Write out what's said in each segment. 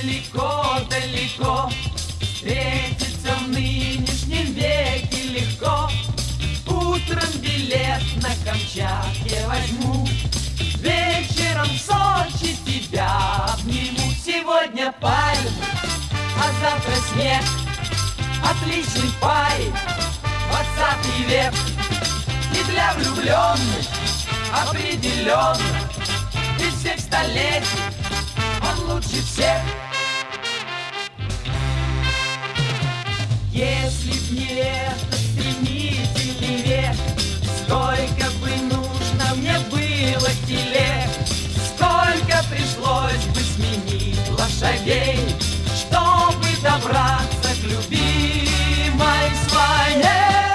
далеко-далеко, встретиться в нынешнем веке легко. Утром билет на Камчатке возьму, вечером в Сочи тебя обниму. Сегодня пальмы, а завтра снег, отличный парень, 20 век. И для влюбленных определенно из всех столетий он лучше всех. Если б не это стремительный век, сколько бы нужно мне было телег, сколько пришлось бы сменить лошадей, чтобы добраться к любимой своей.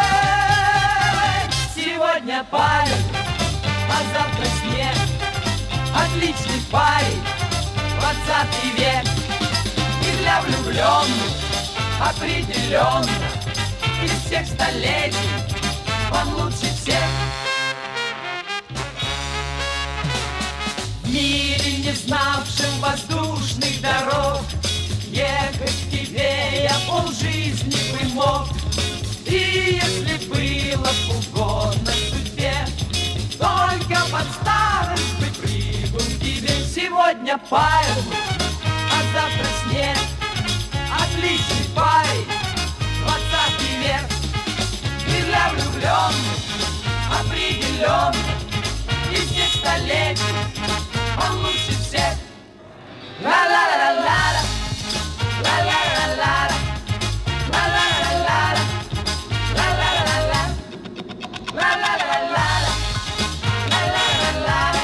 Сегодня парень, а завтра снег, отличный парень, 20 век. И для влюбленных определенно из всех столетий он лучше всех. В мире, не знавшим воздушных дорог, ехать к тебе я полжизни бы мог. И если было б угодно судьбе, только под старость бы прибыл к тебе. Сегодня пальмы, а завтра снег, отличный парень, 20 век. И для влюбленных определенно из всех столетий он лучше всех. Ла-ла-ла-ла-ла, ла-ла-ла-ла-ла, ла-ла-ла-ла-ла, ла-ла-ла-ла, ла-ла-ла-ла-ла, ла-ла-ла-ла-ла,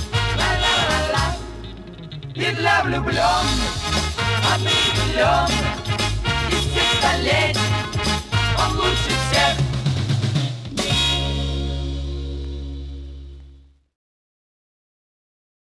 ла-ла-ла-ла. И для влюбленных определенно